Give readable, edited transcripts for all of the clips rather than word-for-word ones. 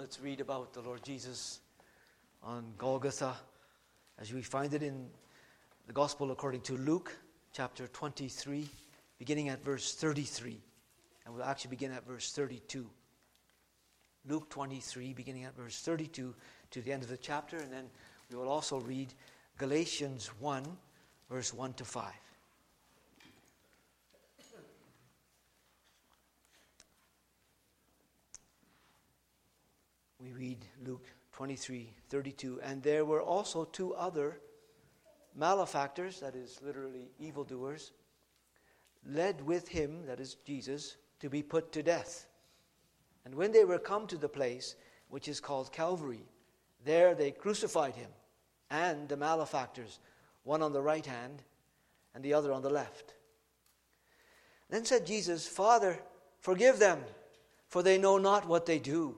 let's read about the Lord Jesus on Golgotha as we find it in the Gospel according to Luke, chapter 23, beginning at verse 33. And we'll actually begin at verse 32. Luke 23, beginning at verse 32 to the end of the chapter. And then we will also read Galatians 1, verse 1 to 5. We read Luke 23:32. And there were also two other malefactors, that is literally evildoers, led with him, that is Jesus, to be put to death. And when they were come to the place which is called Calvary, there they crucified him and the malefactors, one on the right hand and the other on the left. Then said Jesus, Father, forgive them, for they know not what they do.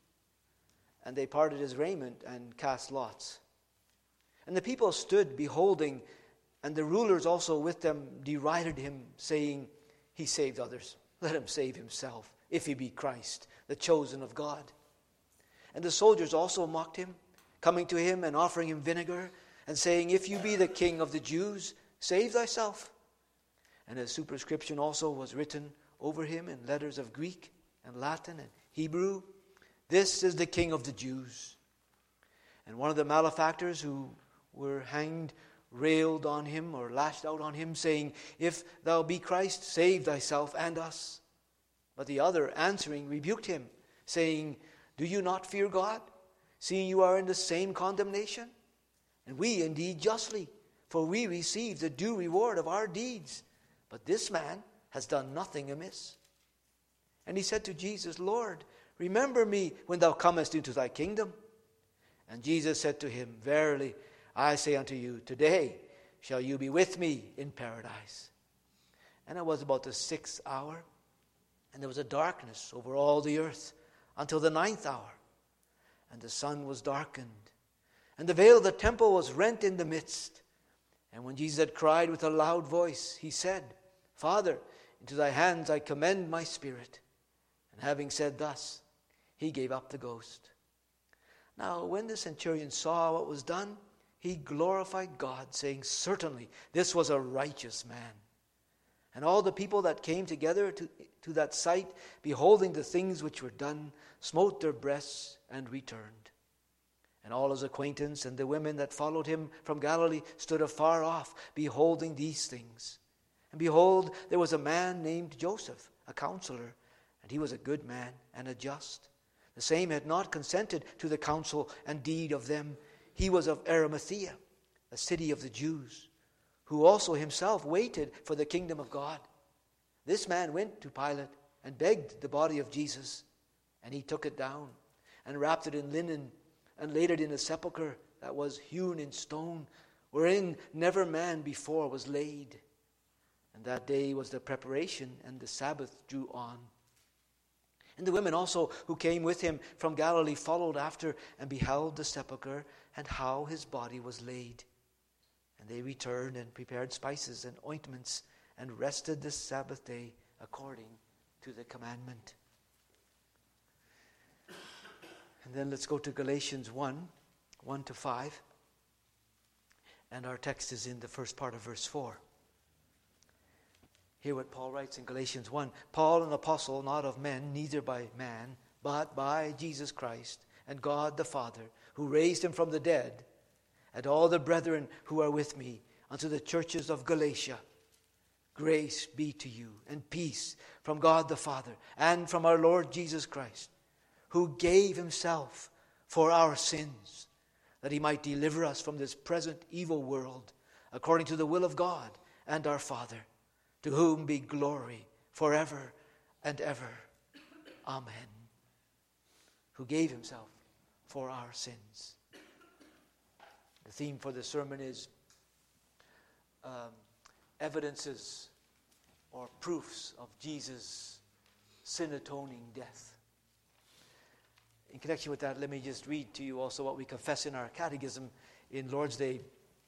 And they parted his raiment and cast lots. And the people stood beholding, and the rulers also with them derided him, saying, He saved others. Let him save himself, if he be Christ, the chosen of God. And the soldiers also mocked him, coming to him and offering him vinegar, and saying, If you be the king of the Jews, save thyself. And a superscription also was written over him in letters of Greek and Latin and Hebrew, This is the King of the Jews. And one of the malefactors who were hanged railed on him or lashed out on him, saying, If thou be Christ, save thyself and us. But the other answering rebuked him, saying, Do you not fear God, seeing you are in the same condemnation? And we indeed justly, for we receive the due reward of our deeds. But this man has done nothing amiss. And he said to Jesus, Lord, remember me when thou comest into thy kingdom. And Jesus said to him, Verily, I say unto you, today shall you be with me in paradise. And it was about the 6th hour, and there was a darkness over all the earth until the 9th hour. And the sun was darkened, and the veil of the temple was rent in the midst. And when Jesus had cried with a loud voice, he said, Father, into thy hands I commend my spirit. And having said thus, he gave up the ghost. Now when the centurion saw what was done, he glorified God, saying, Certainly this was a righteous man. And all the people that came together to that sight, beholding the things which were done, smote their breasts and returned. And all his acquaintance and the women that followed him from Galilee stood afar off, beholding these things. And behold, there was a man named Joseph, a counselor, and he was a good man and a just. The same had not consented to the counsel and deed of them. He was of Arimathea, a city of the Jews, who also himself waited for the kingdom of God. This man went to Pilate and begged the body of Jesus, and he took it down and wrapped it in linen and laid it in a sepulchre that was hewn in stone, wherein never man before was laid. And that day was the preparation, and the Sabbath drew on. And the women also who came with him from Galilee followed after and beheld the sepulchre and how his body was laid. And they returned and prepared spices and ointments and rested the Sabbath day according to the commandment. And then let's go to Galatians 1 to 5. And our text is in the first part of verse 4. Hear what Paul writes in Galatians 1. Paul, an apostle, not of men, neither by man, but by Jesus Christ and God the Father, who raised him from the dead, and all the brethren who are with me, unto the churches of Galatia. Grace be to you, and peace from God the Father, and from our Lord Jesus Christ, who gave himself for our sins, that he might deliver us from this present evil world, according to the will of God and our Father, to whom be glory forever and ever. Amen. Who gave himself for our sins. The theme for the sermon is evidences or proofs of Jesus' sin-atoning death. In connection with that, let me just read to you also what we confess in our catechism in Lord's Day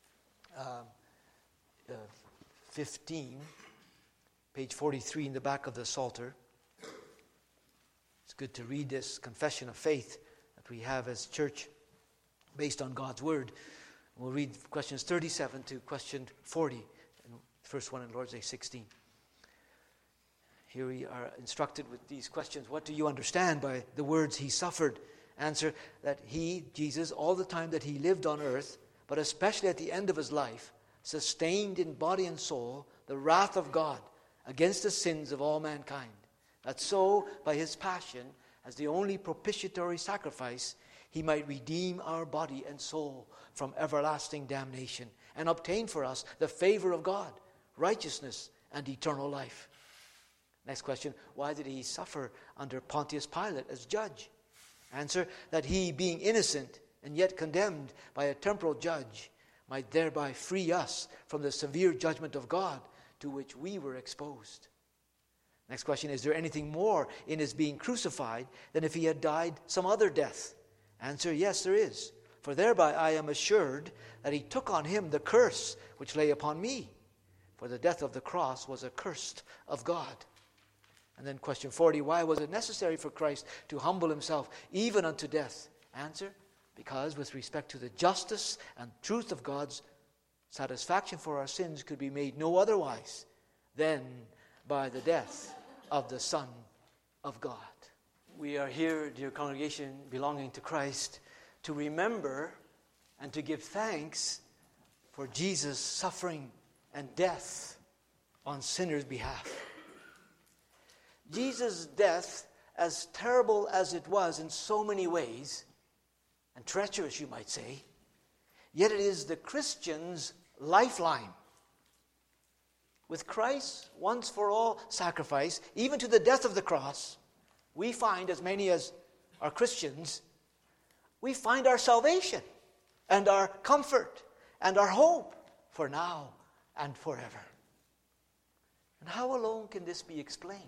15, page 43 in the back of the Psalter. It's good to read this confession of faith that that we have as church based on God's Word. We'll read questions 37 to question 40, and the first one in Lord's Day 16. Here we are instructed with these questions. What do you understand by the words he suffered? Answer, that he, Jesus, all the time that he lived on earth, but especially at the end of his life, sustained in body and soul the wrath of God against the sins of all mankind. That so, by his passion, as the only propitiatory sacrifice, he might redeem our body and soul from everlasting damnation and obtain for us the favor of God, righteousness, and eternal life. Next question, why did he suffer under Pontius Pilate as judge? Answer, that he, being innocent and yet condemned by a temporal judge, might thereby free us from the severe judgment of God to which we were exposed. Next question, is there anything more in his being crucified than if he had died some other death? Answer, yes, there is. For thereby I am assured that he took on him the curse which lay upon me. For the death of the cross was accursed of God. And then question 40, why was it necessary for Christ to humble himself even unto death? Answer, because with respect to the justice and truth of God's satisfaction for our sins could be made no otherwise than by the death of the Son of God. We are here, dear congregation, belonging to Christ, to remember and to give thanks for Jesus' suffering and death on sinners' behalf. Jesus' death, as terrible as it was in so many ways, and treacherous, you might say, yet it is the Christian's lifeline. With Christ's once for all sacrifice, even to the death of the cross, we find, as many as are Christians, we find our salvation and our comfort and our hope for now and forever. And how alone can this be explained?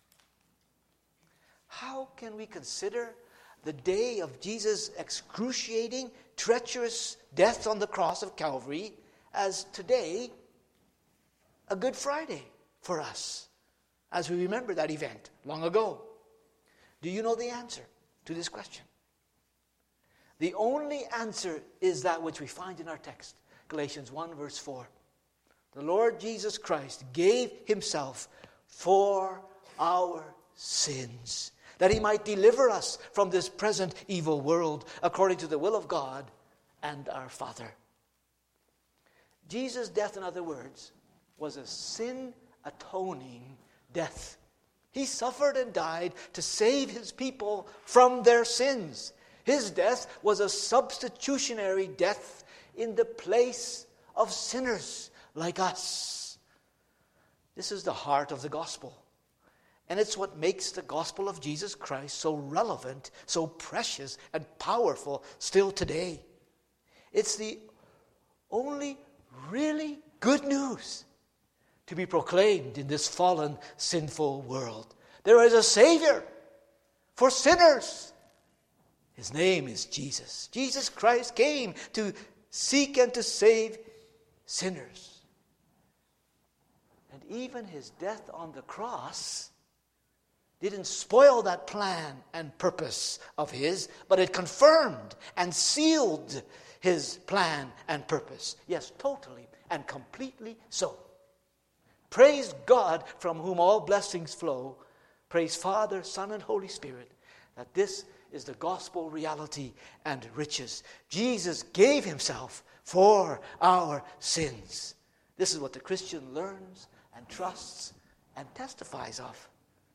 How can we consider the day of Jesus' excruciating, treacherous death on the cross of Calvary as today a Good Friday for us, as we remember that event long ago? Do you know the answer to this question? The only answer is that which we find in our text, Galatians 1 verse 4. The Lord Jesus Christ gave himself for our sins, that he might deliver us from this present evil world, according to the will of God and our Father. Jesus' death, in other words, was a sin-atoning death. He suffered and died to save his people from their sins. His death was a substitutionary death in the place of sinners like us. This is the heart of the gospel. And it's what makes the gospel of Jesus Christ so relevant, so precious and powerful still today. It's the only really good news to be proclaimed in this fallen, sinful world. There is a Savior for sinners. His name is Jesus. Jesus Christ came to seek and to save sinners. And even his death on the cross didn't spoil that plan and purpose of his, but it confirmed and sealed his plan and purpose. Yes, totally and completely so. Praise God, from whom all blessings flow. Praise Father, Son, and Holy Spirit, that this is the gospel reality and riches. Jesus gave himself for our sins. This is what the Christian learns and trusts and testifies of.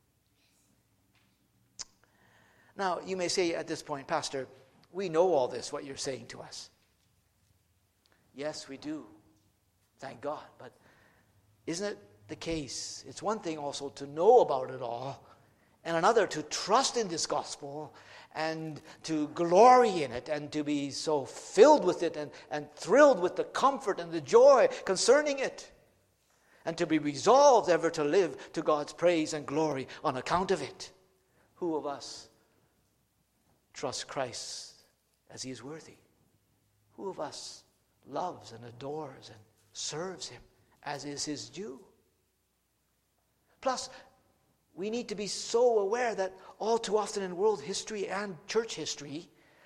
Now, you may say at this point, Pastor, we know all this, what you're saying to us. Yes, we do. Thank God. But isn't it the case? It's one thing also to know about it all, and another to trust in this gospel and to glory in it and to be so filled with it and thrilled with the comfort and the joy concerning it, and to be resolved ever to live to God's praise and glory on account of it. Who of us trusts Christ as he is worthy? Who of us loves and adores and serves him as is his due? Plus, we need to be so aware that all too often in world history and church history,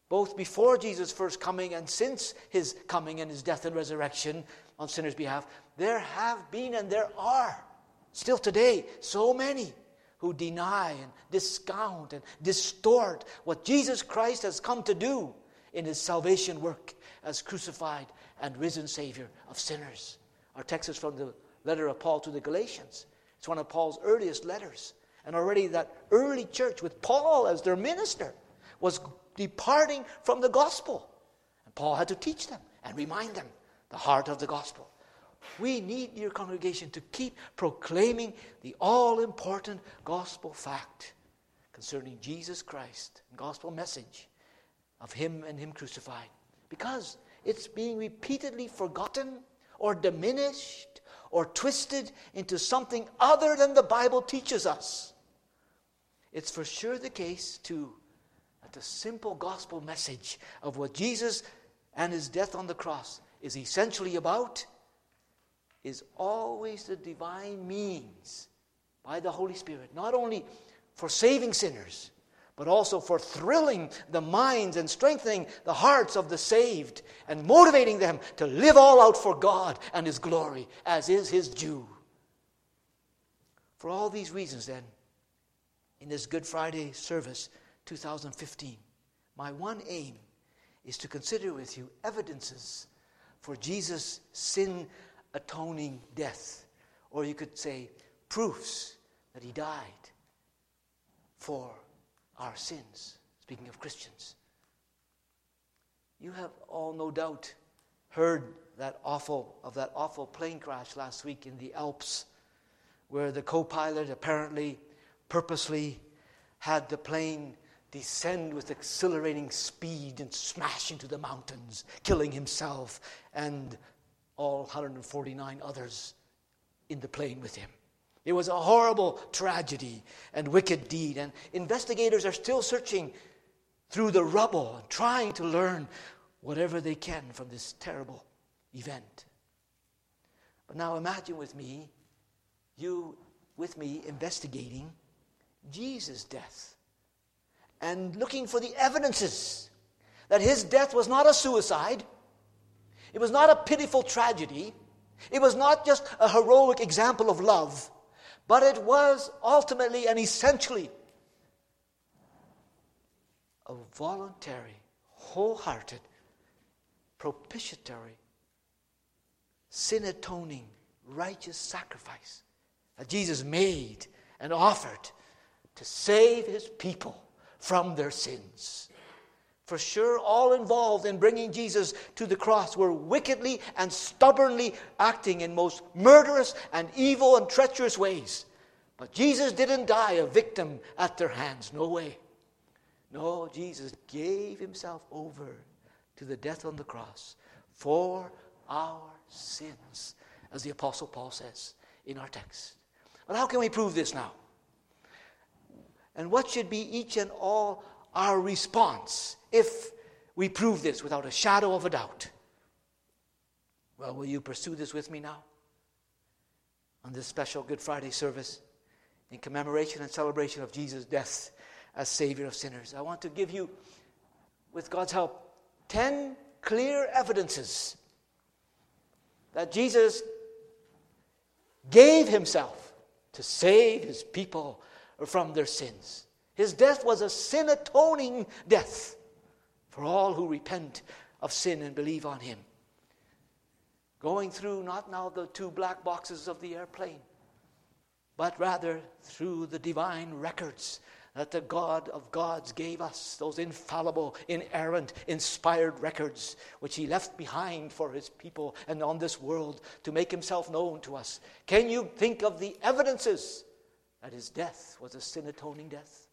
both before Jesus' first coming and since his coming and his death and resurrection on sinners' behalf, there have been and there are still today so many who deny and discount and distort what Jesus Christ has come to do in his salvation work as crucified and risen Savior of sinners. Our text is from the letter of Paul to the Galatians. It's one of Paul's earliest letters. And already that early church with Paul as their minister was departing from the gospel. And Paul had to teach them and remind them the heart of the gospel. We need, dear congregation, to keep proclaiming the all-important gospel fact concerning Jesus Christ, the gospel message of him and him crucified. Because it's being repeatedly forgotten or diminished or twisted into something other than the Bible teaches us. It's for sure the case, too, that the simple gospel message of what Jesus and his death on the cross is essentially about is always the divine means by the Holy Spirit, not only for saving sinners, but also for thrilling the minds and strengthening the hearts of the saved and motivating them to live all out for God and his glory, as is his due. For all these reasons, then, in this Good Friday service 2015, my one aim is to consider with you evidences for Jesus' sin-atoning death. Or you could say proofs that he died for our sins, speaking of Christians. You have all no doubt heard that awful plane crash last week in the Alps, where the co-pilot apparently purposely had the plane descend with accelerating speed and smash into the mountains, killing himself and all 149 others in the plane with him. It was a horrible tragedy and wicked deed, and investigators are still searching through the rubble and trying to learn whatever they can from this terrible event. But now imagine with me, you with me investigating Jesus' death and looking for the evidences that his death was not a suicide, it was not a pitiful tragedy, it was not just a heroic example of love, but it was ultimately and essentially a voluntary, wholehearted, propitiatory, sin-atoning, righteous sacrifice that Jesus made and offered to save his people from their sins. For sure, all involved in bringing Jesus to the cross were wickedly and stubbornly acting in most murderous and evil and treacherous ways. But Jesus didn't die a victim at their hands. No way. No, Jesus gave himself over to the death on the cross for our sins, as the Apostle Paul says in our text. But how can we prove this now? And what should be each and all our response if we prove this without a shadow of a doubt? Well, will you pursue this with me now? On this special Good Friday service, in commemoration and celebration of Jesus' death as Savior of sinners, I want to give you, with God's help, 10 clear evidences that Jesus gave himself to save his people from their sins. His death was a sin-atoning death for all who repent of sin and believe on him. Going through not now the two black boxes of the airplane, but rather through the divine records that the God of gods gave us, those infallible, inerrant, inspired records which he left behind for his people and on this world to make himself known to us. Can you think of the evidences that his death was a sin-atoning death?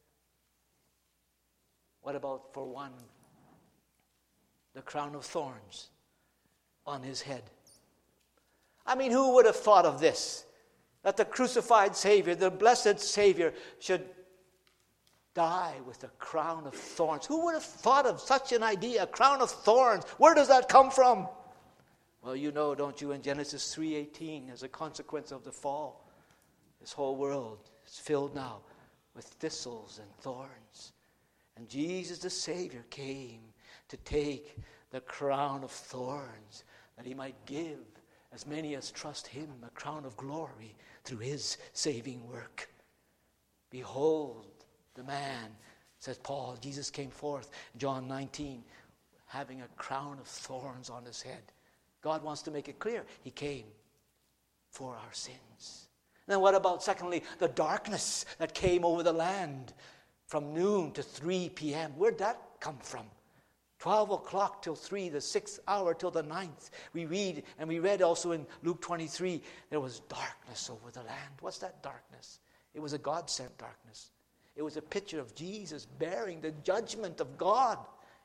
What about, for one, the crown of thorns on his head? I mean, who would have thought of this? That the crucified Savior, the blessed Savior, should die with a crown of thorns. Who would have thought of such an idea, a crown of thorns? Where does that come from? Well, you know, don't you, in Genesis 3:18, as a consequence of the fall, this whole world is filled now with thistles and thorns. And Jesus the Savior came to take the crown of thorns, that he might give as many as trust him a crown of glory through his saving work. Behold the man, says Paul. Jesus came forth, John 19, having a crown of thorns on his head. God wants to make it clear. He came for our sins. Then what about, secondly, the darkness that came over the land from noon to 3 p.m.? Where'd that come from? 12 o'clock till 3, the 6th hour till the 9th. We read, and we read also in Luke 23, there was darkness over the land. What's that darkness? It was a God-sent darkness. It was a picture of Jesus bearing the judgment of God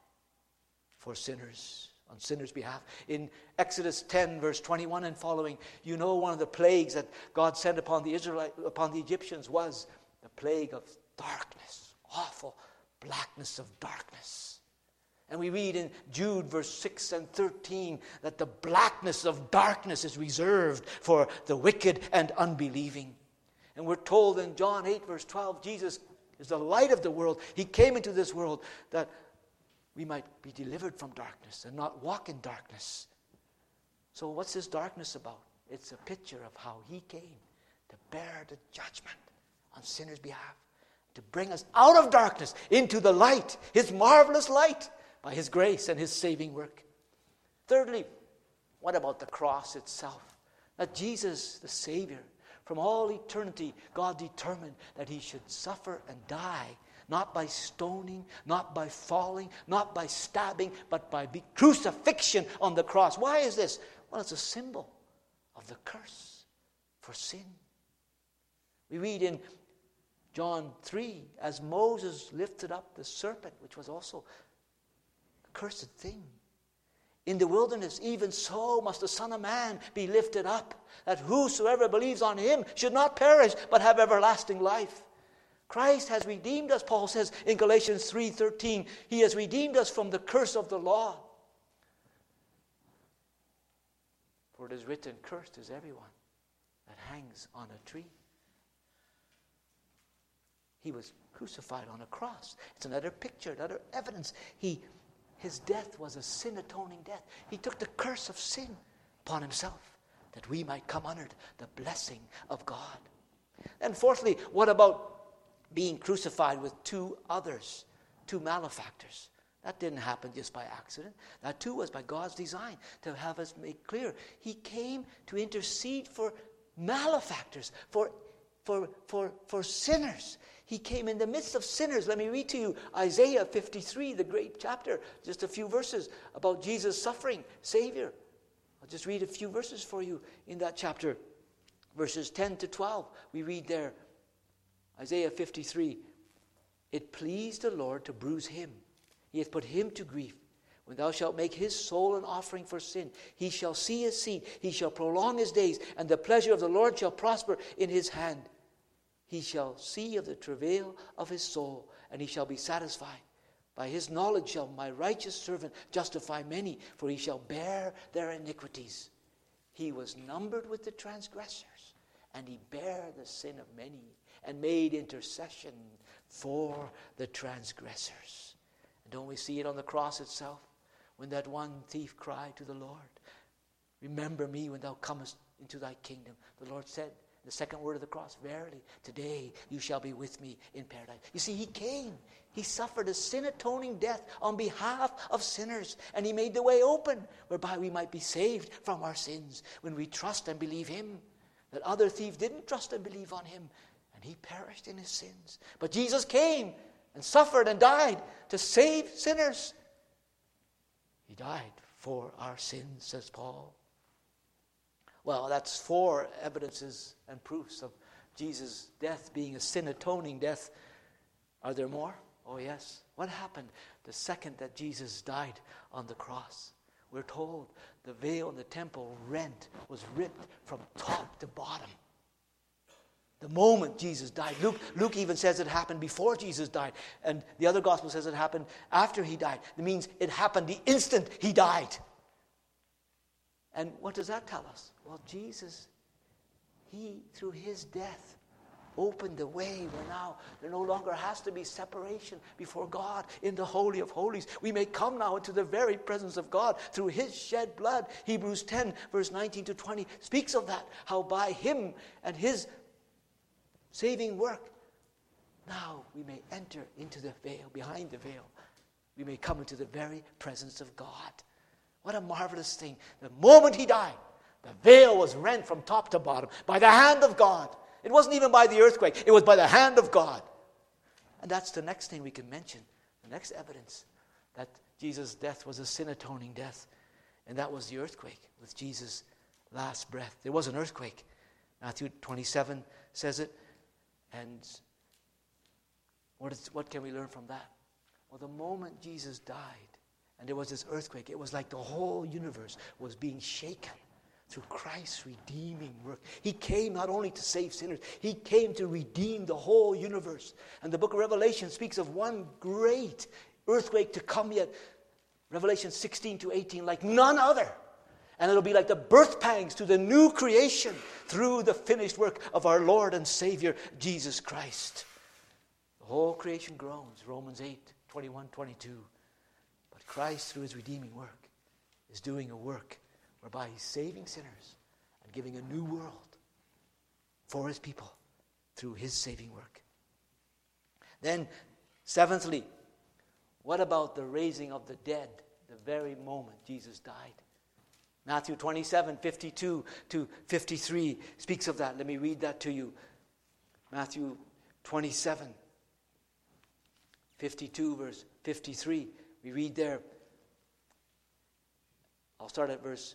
for sinners, on sinners' behalf. In Exodus 10, verse 21 and following, you know one of the plagues that God sent upon the Egyptians was the plague of darkness, awful blackness of darkness. And we read in Jude, verse 6 and 13, that the blackness of darkness is reserved for the wicked and unbelieving. And we're told in John 8, verse 12, Jesus is the light of the world. He came into this world that we might be delivered from darkness and not walk in darkness. So what's this darkness about? It's a picture of how he came to bear the judgment on sinners' behalf, to bring us out of darkness into the light, his marvelous light, by his grace and his saving work. Thirdly, what about the cross itself? That Jesus, the Savior, from all eternity, God determined that he should suffer and die, not by stoning, not by falling, not by stabbing, but by crucifixion on the cross. Why is this? Well, it's a symbol of the curse for sin. We read in John 3, as Moses lifted up the serpent, which was also cursed thing. In the wilderness, even so must the Son of Man be lifted up, that whosoever believes on him should not perish, but have everlasting life. Christ has redeemed us, Paul says in Galatians 3:13. He has redeemed us from the curse of the law. For it is written, cursed is everyone that hangs on a tree. He was crucified on a cross. It's another picture, another evidence. His death was a sin-atoning death. He took the curse of sin upon himself that we might come under the blessing of God. And fourthly, what about being crucified with two others, two malefactors? That didn't happen just by accident. That too was by God's design to have us make clear. He came to intercede for malefactors, for sinners. He came in the midst of sinners. Let me read to you Isaiah 53, the great chapter, just a few verses about Jesus' suffering, Savior. I'll just read a few verses for you in that chapter. Verses 10 to 12, we read there, Isaiah 53, it pleased the Lord to bruise him. He hath put him to grief. When thou shalt make his soul an offering for sin, he shall see his seed, he shall prolong his days, and the pleasure of the Lord shall prosper in his hand. He shall see of the travail of his soul, and he shall be satisfied. By his knowledge shall my righteous servant justify many, for he shall bear their iniquities. He was numbered with the transgressors, and he bare the sin of many, and made intercession for the transgressors. And don't we see it on the cross itself, when that one thief cried to the Lord, remember me when thou comest into thy kingdom. The Lord said, the second word of the cross, verily, today you shall be with me in paradise. You see, he came. He suffered a sin-atoning death on behalf of sinners. And he made the way open whereby we might be saved from our sins when we trust and believe him. That other thief didn't trust and believe on him, and he perished in his sins. But Jesus came and suffered and died to save sinners. He died for our sins, says Paul. Well, that's 4 evidences and proofs of Jesus' death being a sin-atoning death. Are there more? Oh, yes. What happened the second that Jesus died on the cross? We're told the veil in the temple was ripped from top to bottom. The moment Jesus died. Luke even says it happened before Jesus died. And the other gospel says it happened after he died. It means it happened the instant he died. And what does that tell us? Well, Jesus, he, through his death, opened the way where now there no longer has to be separation before God in the Holy of Holies. We may come now into the very presence of God through his shed blood. Hebrews 10, verse 19 to 20 speaks of that, how by him and his saving work, now we may enter into the veil, behind the veil. We may come into the very presence of God. What a marvelous thing. The moment he died, the veil was rent from top to bottom by the hand of God. It wasn't even by the earthquake. It was by the hand of God. And that's the next thing we can mention. The next evidence that Jesus' death was a sin-atoning death. And that was the earthquake with Jesus' last breath. There was an earthquake. Matthew 27 says it. And what can we learn from that? Well, the moment Jesus died and there was this earthquake, it was like the whole universe was being shaken through Christ's redeeming work. He came not only to save sinners, he came to redeem the whole universe. And the book of Revelation speaks of one great earthquake to come yet. Revelation 16 to 18, like none other. And it'll be like the birth pangs to the new creation through the finished work of our Lord and Savior, Jesus Christ. The whole creation groans, Romans 8, 21, 22. But Christ, through his redeeming work, is doing a work whereby he's saving sinners and giving a new world for his people through his saving work. Then, seventhly, what about the raising of the dead the very moment Jesus died? Matthew 27, 52 to 53 speaks of that. Let me read that to you. Matthew 27, 52, verse 53. We read there. I'll start at verse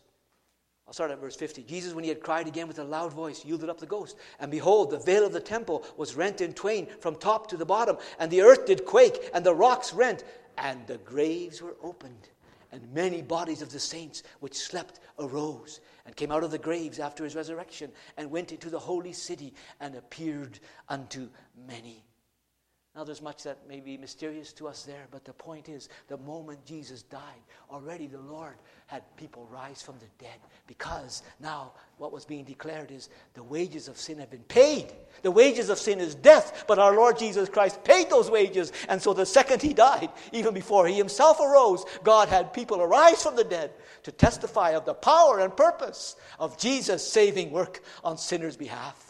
50. Jesus, when he had cried again with a loud voice, yielded up the ghost. And behold, the veil of the temple was rent in twain from top to the bottom. And the earth did quake, and the rocks rent, and the graves were opened. And many bodies of the saints which slept arose and came out of the graves after his resurrection and went into the holy city and appeared unto many. Now there's much that may be mysterious to us there, but the point is, the moment Jesus died, already the Lord had people rise from the dead, because now what was being declared is the wages of sin have been paid. The wages of sin is death, but our Lord Jesus Christ paid those wages. And so the second he died, even before he himself arose, God had people arise from the dead to testify of the power and purpose of Jesus' saving work on sinners' behalf.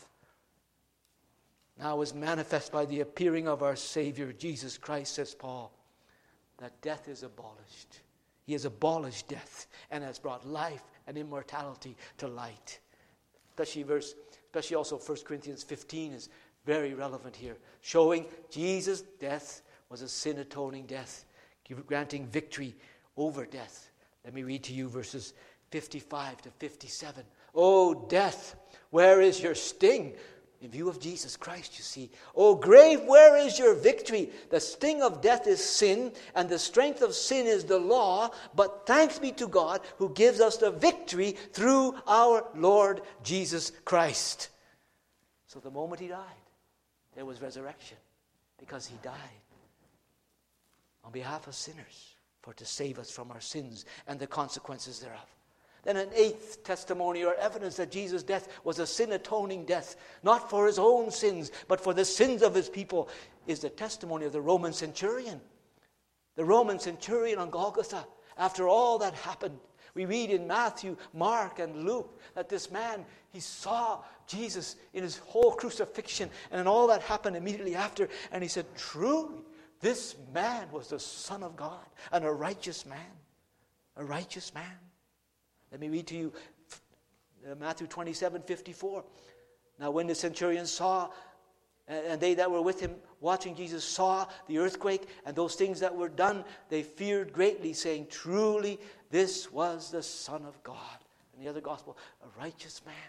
Now is manifest by the appearing of our Savior, Jesus Christ, says Paul, that death is abolished. He has abolished death and has brought life and immortality to light. Especially also 1 Corinthians 15 is very relevant here, showing Jesus' death was a sin-atoning death, granting victory over death. Let me read to you verses 55 to 57. O death, where is your sting? In view of Jesus Christ, you see. O grave, where is your victory? The sting of death is sin, and the strength of sin is the law. But thanks be to God who gives us the victory through our Lord Jesus Christ. So the moment he died, there was resurrection, because he died on behalf of sinners, for to save us from our sins and the consequences thereof. Then an eighth testimony or evidence that Jesus' death was a sin-atoning death, not for his own sins, but for the sins of his people, is the testimony of the Roman centurion. The Roman centurion on Golgotha, after all that happened, we read in Matthew, Mark, and Luke that this man, he saw Jesus in his whole crucifixion, and then all that happened immediately after, and he said, truly, this man was the Son of God, and a righteous man. A righteous man. Let me read to you Matthew 27, 54. Now when the centurion saw, and they that were with him watching Jesus saw the earthquake and those things that were done, they feared greatly, saying, truly, this was the Son of God. In the other gospel, a righteous man.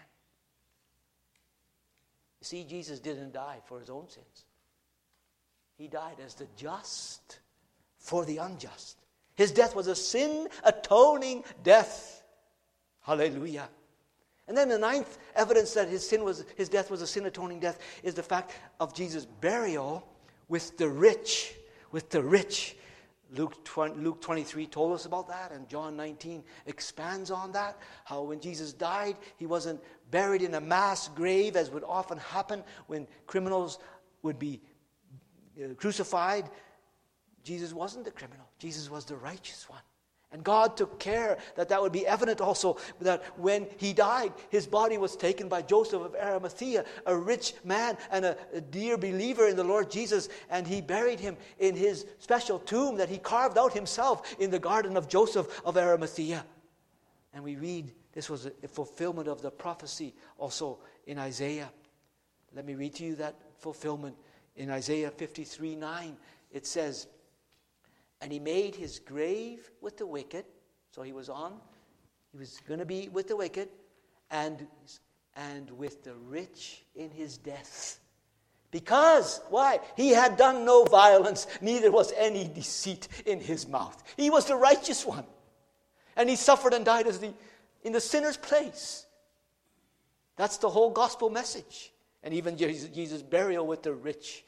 You see, Jesus didn't die for his own sins. He died as the just for the unjust. His death was a sin-atoning death. Hallelujah. And then the ninth evidence that his death was a sin-atoning death is the fact of Jesus' burial with the rich Luke 23 told us about that, and John 19 expands on that. How when Jesus died, he wasn't buried in a mass grave, as would often happen when criminals would be crucified. Jesus wasn't the criminal. Jesus was the righteous one. And God took care that that would be evident also, that when he died, his body was taken by Joseph of Arimathea, a rich man and a dear believer in the Lord Jesus, and he buried him in his special tomb that he carved out himself in the garden of Joseph of Arimathea. And we read this was a fulfillment of the prophecy also in Isaiah. Let me read to you that fulfillment in Isaiah 53:9. It says, "And he made his grave with the wicked." So he was going to be with the wicked, and with the rich in his death. Because, why? He had done no violence, neither was any deceit in his mouth. He was the righteous one. And he suffered and died in the sinner's place. That's the whole gospel message. And even Jesus' burial with the rich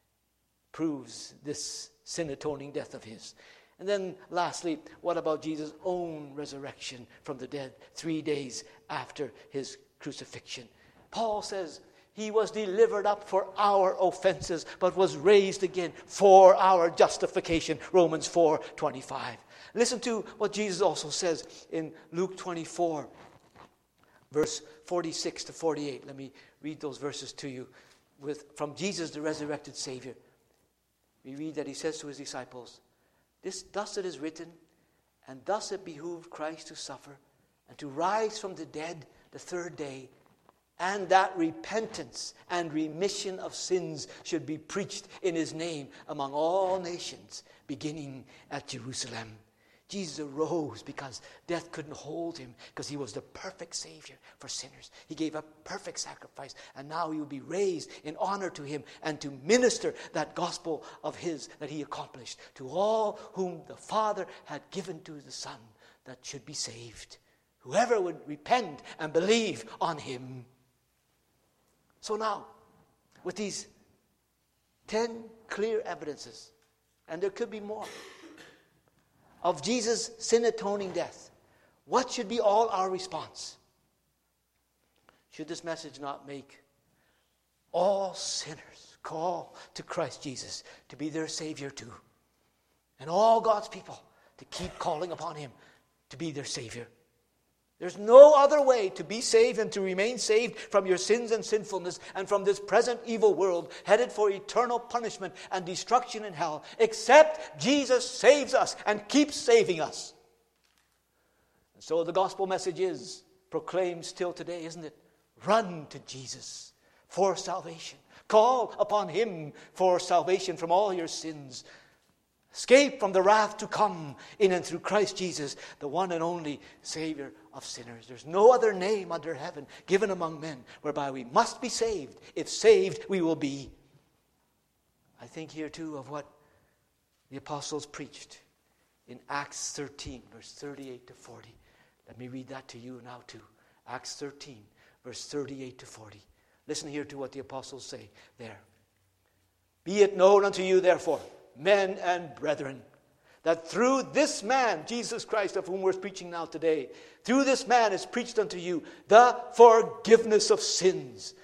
proves this sin-atoning death of his. And then lastly, what about Jesus' own resurrection from the dead 3 days after his crucifixion? Paul says he was delivered up for our offenses, but was raised again for our justification. Romans 4:25. Listen to what Jesus also says in Luke 24, verse 46 to 48. Let me read those verses to you from Jesus, the resurrected Savior. We read that he says to his disciples, "Thus it is written, and thus it behooved Christ to suffer, and to rise from the dead the third day, and that repentance and remission of sins should be preached in his name among all nations, beginning at Jerusalem." Jesus arose because death couldn't hold him, because he was the perfect Savior for sinners. He gave a perfect sacrifice, and now he will be raised in honor to him and to minister that gospel of his that he accomplished to all whom the Father had given to the Son, that should be saved. Whoever would repent and believe on him. So now, with these 10 clear evidences, and there could be more, of Jesus' sin-atoning death, what should be all our response? Should this message not make all sinners call to Christ Jesus to be their Savior too? And all God's people to keep calling upon him to be their Savior? There's no other way to be saved and to remain saved from your sins and sinfulness and from this present evil world headed for eternal punishment and destruction in hell, except Jesus saves us and keeps saving us. And so the gospel message is proclaimed still today, isn't it? Run to Jesus for salvation. Call upon him for salvation from all your sins. Escape from the wrath to come in and through Christ Jesus, the one and only Savior of sinners. There's no other name under heaven given among men whereby we must be saved. If saved, we will be. I think here too of what the apostles preached in Acts 13, verse 38 to 40. Let me read that to you now too. Acts 13, verse 38 to 40. Listen here to what the apostles say there. "Be it known unto you, therefore, men and brethren, that through this man, Jesus Christ, of whom we're preaching now today, through this man is preached unto you the forgiveness of sins.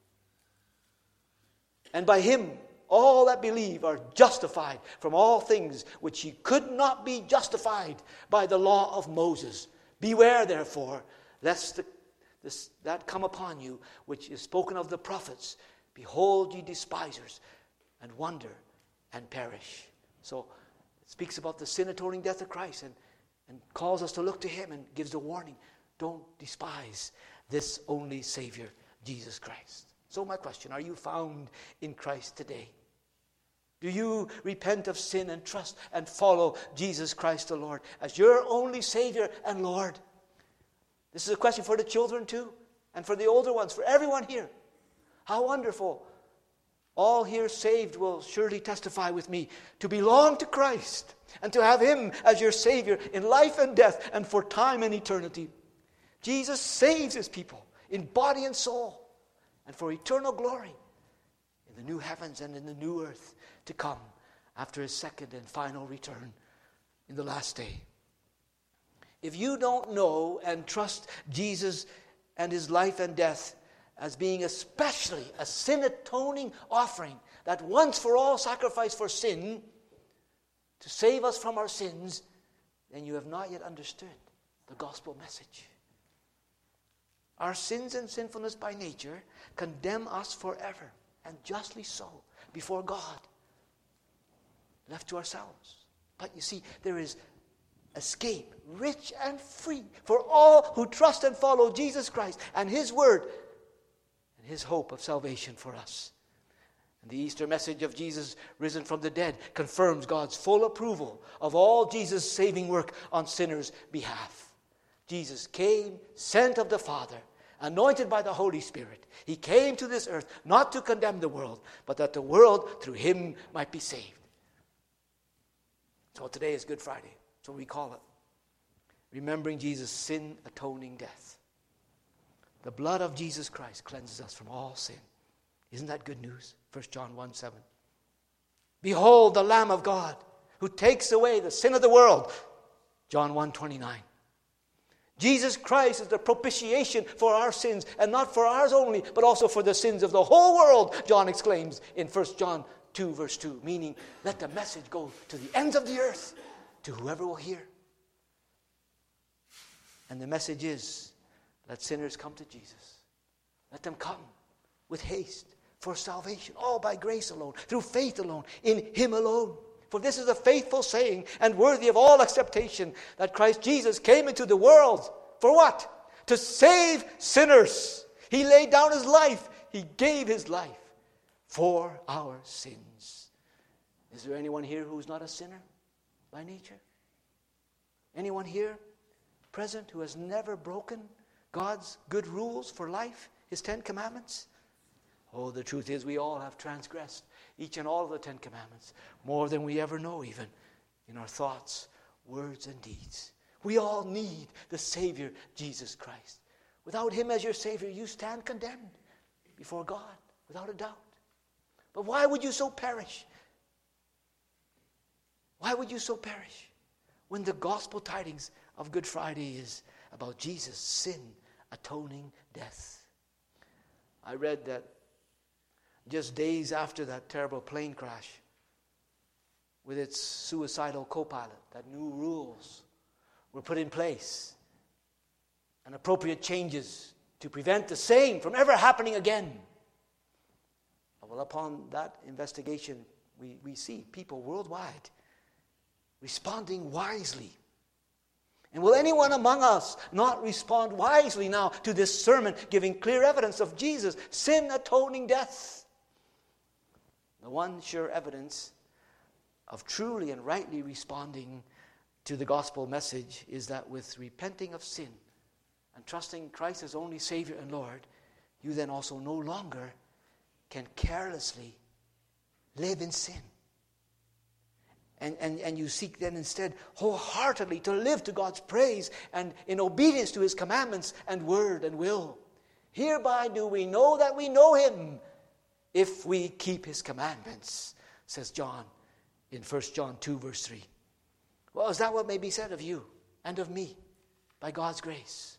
And by him all that believe are justified from all things which ye could not be justified by the law of Moses. Beware, therefore, lest that come upon you, which is spoken of the prophets. Behold, ye despisers, and wonder, and perish." So it speaks about the sin-atoning death of Christ and calls us to look to him and gives a warning. Don't despise this only Savior, Jesus Christ. So my question, are you found in Christ today? Do you repent of sin and trust and follow Jesus Christ the Lord as your only Savior and Lord? This is a question for the children too, and for the older ones, for everyone here. How wonderful. All here saved will surely testify with me to belong to Christ and to have him as your Savior in life and death and for time and eternity. Jesus saves his people in body and soul and for eternal glory in the new heavens and in the new earth to come after his second and final return. in the last day. If you don't know and trust Jesus and his life and death as being especially a sin-atoning offering that once for all sacrificed for sin to save us from our sins, then you have not yet understood the gospel message. Our sins and sinfulness by nature condemn us forever, and justly so, before God, left to ourselves. But you see, there is escape, rich and free, for all who trust and follow Jesus Christ and his word and his hope of salvation for us. And the Easter message of Jesus risen from the dead confirms God's full approval of all Jesus' saving work on sinners' behalf. Jesus came, sent of the Father, anointed by the Holy Spirit. He came to this earth not to condemn the world, but that the world through him might be saved. So today is Good Friday. That's what we call it. Remembering Jesus' sin-atoning death. The blood of Jesus Christ cleanses us from all sin. Isn't that good news? 1 John 1:7. Behold the Lamb of God who takes away the sin of the world. John 1:29. Jesus Christ is the propitiation for our sins, and not for ours only, but also for the sins of the whole world, John exclaims in 1 John 2 verse 2, meaning let the message go to the ends of the earth, to whoever will hear. And the message is, let sinners come to Jesus. Let them come with haste for salvation, all by grace alone, through faith alone, in him alone. For this is a faithful saying and worthy of all acceptation, that Christ Jesus came into the world. For what? To save sinners. He laid down his life. He gave his life for our sins. Is there anyone here who's not a sinner by nature? Anyone here present who has never broken God's good rules for life, his 10 commandments? Oh, the truth is we all have transgressed each and all of the 10 commandments, more than we ever know even, in our thoughts, words, and deeds. We all need the Savior, Jesus Christ. Without him as your Savior, you stand condemned before God, without a doubt. But why would you so perish? Why would you so perish when the gospel tidings of Good Friday is about Jesus' sin-atoning death? I read that just days after that terrible plane crash with its suicidal co-pilot, that new rules were put in place and appropriate changes to prevent the same from ever happening again. Well, upon that investigation, we see people worldwide responding wisely. And will anyone among us not respond wisely now to this sermon, giving clear evidence of Jesus' sin-atoning death? The one sure evidence of truly and rightly responding to the gospel message is that with repenting of sin and trusting Christ as only Savior and Lord, you then also no longer can carelessly live in sin. And you seek then instead wholeheartedly to live to God's praise and in obedience to his commandments and word and will. Hereby do we know that we know him, if we keep his commandments, says John in 1 John 2 verse 3. Well, is that what may be said of you and of me by God's grace?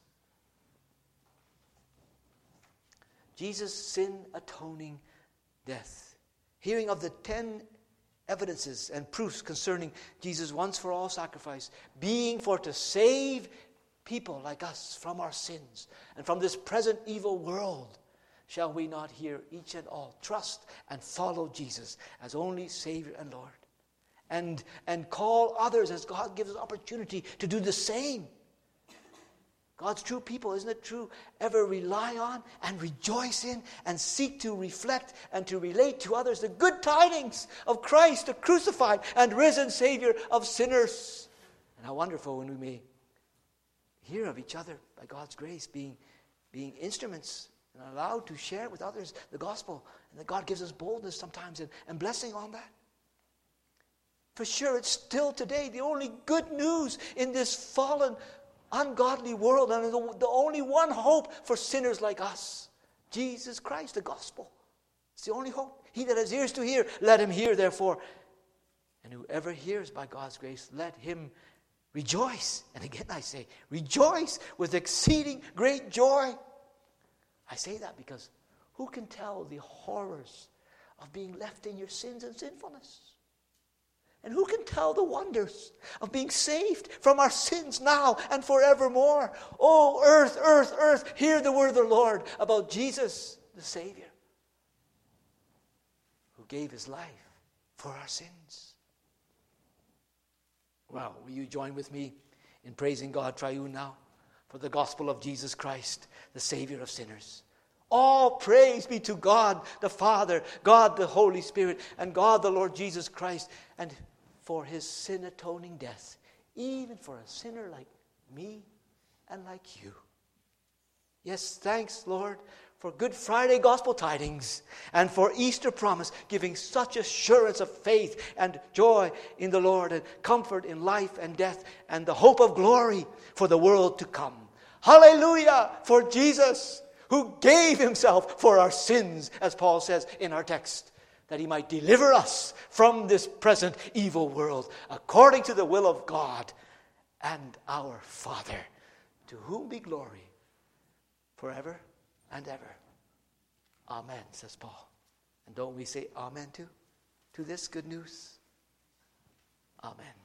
Jesus' sin-atoning death. Hearing of the 10 evidences and proofs concerning Jesus' once-for-all sacrifice, being for to save people like us from our sins and from this present evil world, shall we not hear each and all trust and follow Jesus as only Savior and Lord? And call others as God gives us opportunity to do the same. God's true people, isn't it true, ever rely on and rejoice in and seek to reflect and to relate to others the good tidings of Christ, the crucified and risen Savior of sinners. And how wonderful when we may hear of each other by God's grace being instruments and allowed to share with others the gospel, and that God gives us boldness sometimes and blessing on that. For sure, it's still today the only good news in this fallen, ungodly world, and the only one hope for sinners like us. Jesus Christ, the gospel. It's the only hope. He that has ears to hear, let him hear, therefore, and And whoever hears by God's grace, let him rejoice. And again I say, rejoice with exceeding great joy. I say that because who can tell the horrors of being left in your sins and sinfulness? And who can tell the wonders of being saved from our sins now and forevermore? Oh, earth, earth, earth, hear the word of the Lord about Jesus, the Savior, who gave his life for our sins. Well, will you join with me in praising God Triune now for the gospel of Jesus Christ, the Savior of sinners? All praise be to God the Father, God the Holy Spirit, and God the Lord Jesus Christ, and for his sin-atoning death, even for a sinner like me and like you. Yes, thanks, Lord, for Good Friday gospel tidings and for Easter promise, giving such assurance of faith and joy in the Lord and comfort in life and death and the hope of glory for the world to come. Hallelujah for Jesus, who gave himself for our sins, as Paul says in our text, that he might deliver us from this present evil world, according to the will of God and our Father, to whom be glory forever and ever. Amen, says Paul. And don't we say amen to this good news? Amen.